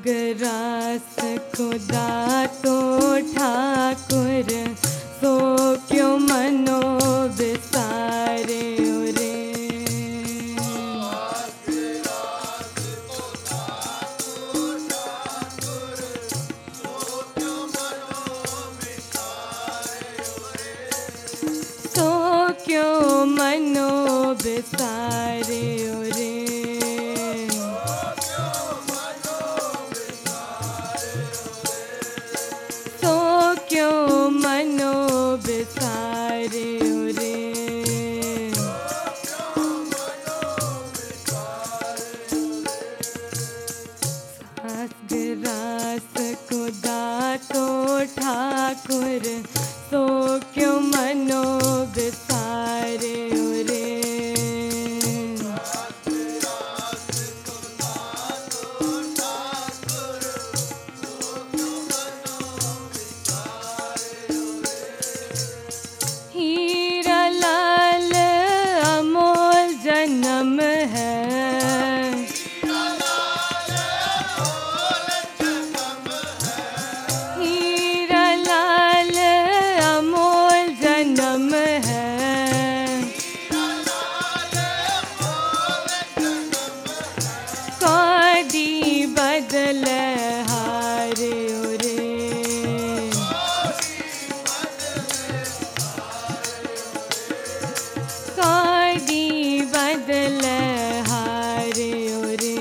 Grass को दातो ठाकुर, सो क्यों मनो विसारे रे। सो क्यों मनो विसारे रे। क्यों मनो विसारे रे। सास ग्रास को दातो ठाकुर, सो क्यों मनो विसारे रे। जन्म है हीरा लाल अमोल जन्म है। कौदी बदल हारे रे। कौदी बदल हारे रे।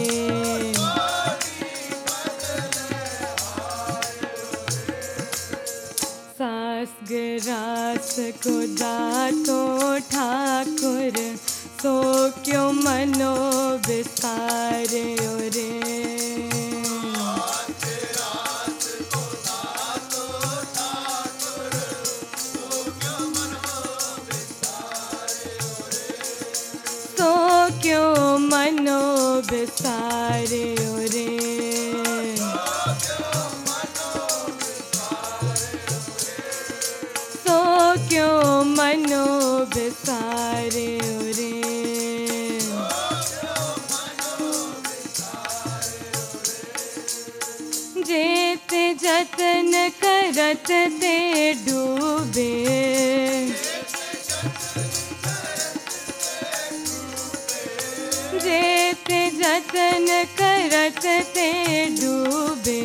सास ग्रास को दातो ठाकुर, सो क्यों मनो विसारे रे। क्यों मनो विसारे रे। सो क्यों मनो विसारे रे। जेत जतन करत ते डूबे, जेत जतन करत ते डूबे।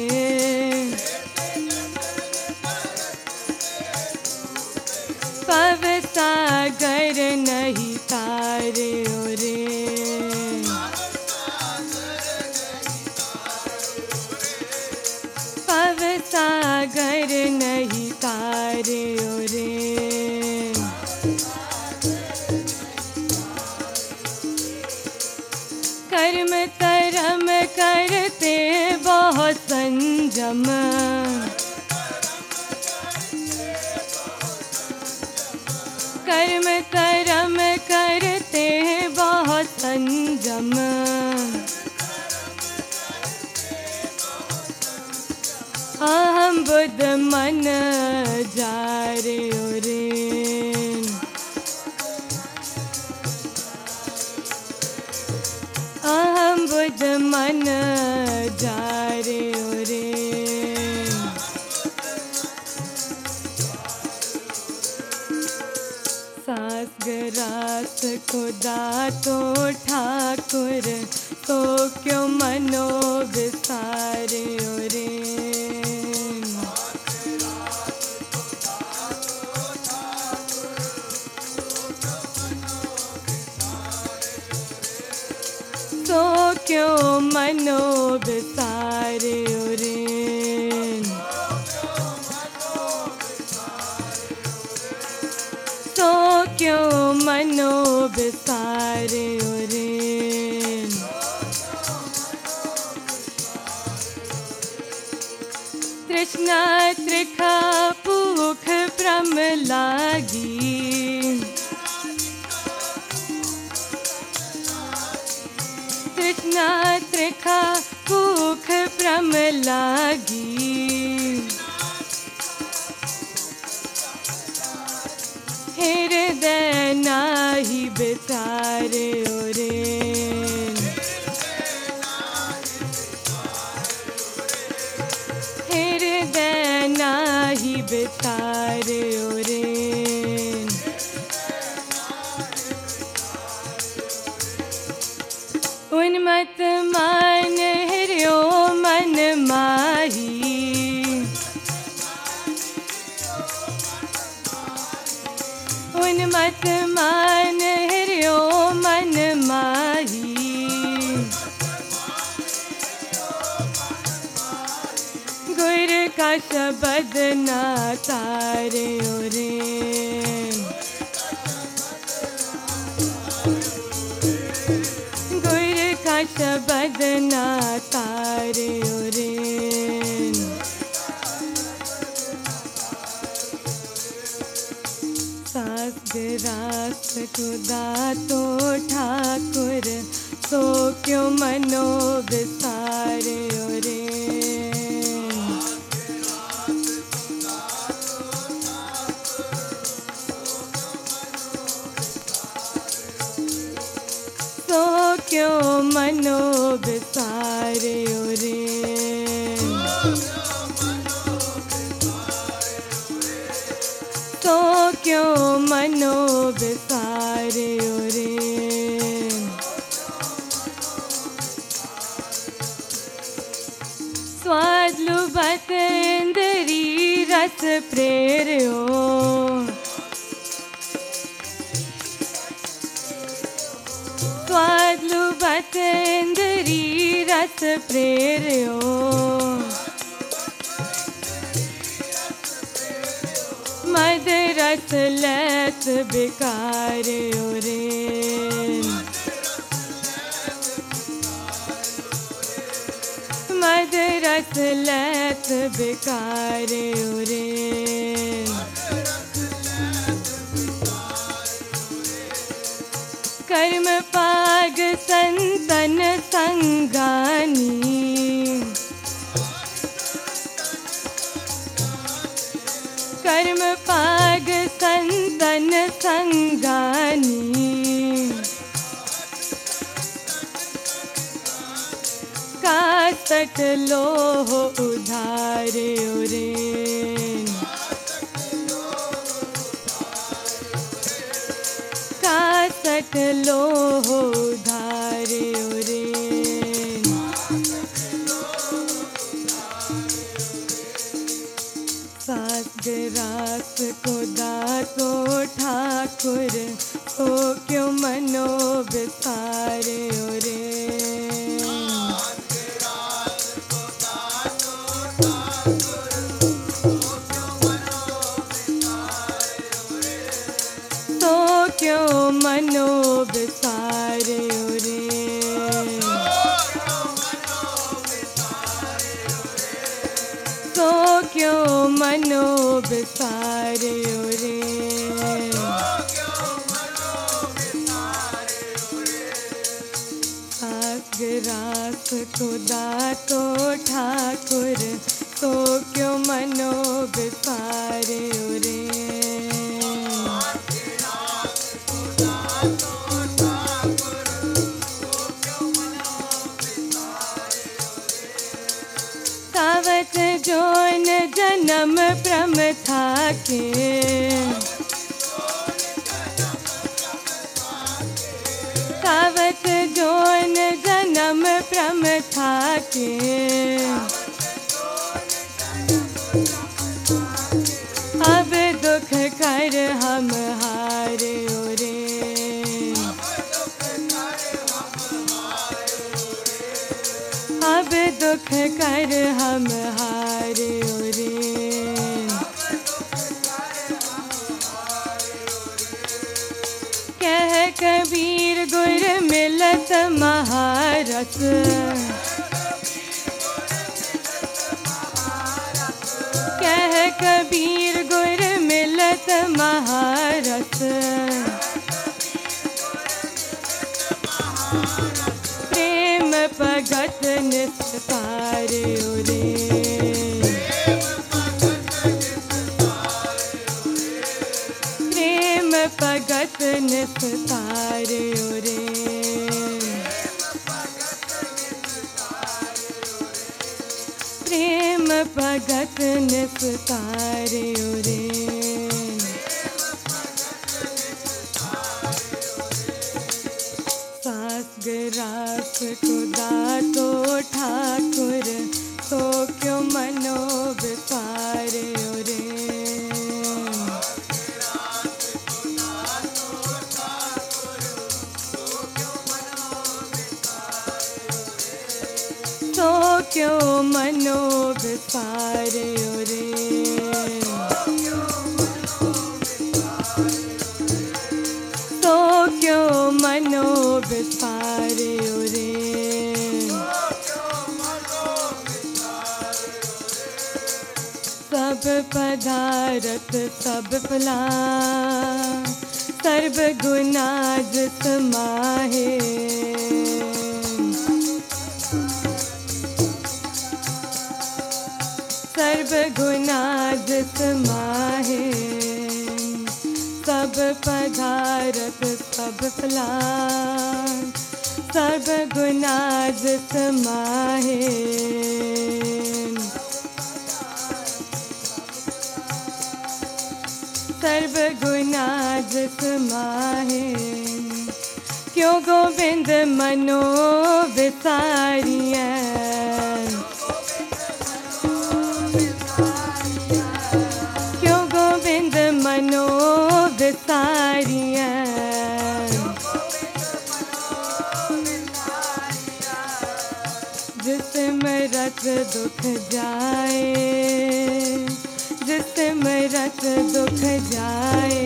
पव सागर नहीं तारे रे। पव सागर नहीं तारे रे। कर्म कर्म करते बहुत संजम, कर्म कर्म करते बहुत संजम। अहम बुद्ध मन जारे रे। अहम बुद्ध मन जारे रे। सास ग्रास को दातो ठाकुर, तो क्यों मनो विसारे रे। तो क्यों मनो विसारे रे। तो क्यों मनो विसारे रे। तृष्णा त्रिखा भूख भ्रम लागी, तृष्णा त्रिखा भूख भ्रम लागी। हृदय नाही बिचारे रे। उन्मत्त मान हृयो मन माही, उन्मत्त मान हृयो मन माही। गुर का शब्द ना तारे रे, शब्द ना तारे रे। सास रास खुदा तो ठाकुर, तो क्यों मनो विसारे रे। तो क्यों मनो विसारे रे। तो क्यों मनो विसारे रे। स्वाद लुबत इंद्री रस प्रेर्यो, स्वाद लुबत इंद्री रस प्रेर्यो। मद रस लैत बिकार्यो रे। मद रस लैत बिकार्यो रे। कर्म पाग संतन संगानी, कर्म पाग संतन संगानी। कासट लोह उधारे रे। कासट लोह उधारे रे। सास रास खुदा तो ठाकुर, तो क्यों मनो विसारे रे। तो क्यों मनो विसारे रे। तो क्यों मनो विसारे रे। सास रास खुदा तो ठाकुर, तो क्यों मनो विसारे रे। तावत जोन जन्म प्रमथा के, तावत जोन जन्म प्रमथा के। अब दुख कर हम हारे रे। अब दुख कर हम हारे रे। कह कबीर गुर मिलत महारस, कह कबीर गुर मिलत महारस। प्रेम भगत निस्तारे रे। प्रेम भगत निस्तारे रे। प्रेम भगत निस्तारे रे। सास ग्रास खुदा तो ठाकुर, तो क्यों मनो विसारे रे। तो क्यों मनो विसारे रे। तो क्यों मनो विसारे रे। सब पदारथ सब फला, सर्व गुना जिस माहे। सर्व गुना जिस माहे, सब पदारथ सब फला, सर्व गुना जिस माहे। सर्व गुना जिस माहे, क्यों गोविंद मनो विसारिया। क्यों गोविंद मनो विसारिया। जिसमें रत दुख जाए, जिसमें रत दुख जाए।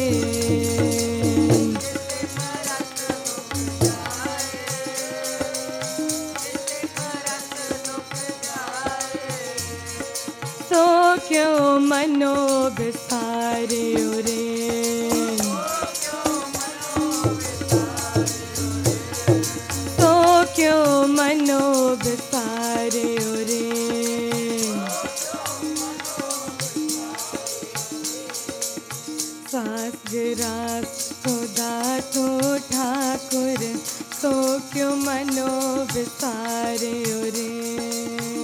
तो क्यों मनो विसारे रे। तो क्यों मनो विसारे रे। सास ग्रास खुदा तो ठाकुर, तो क्यों मनो विसारे रे।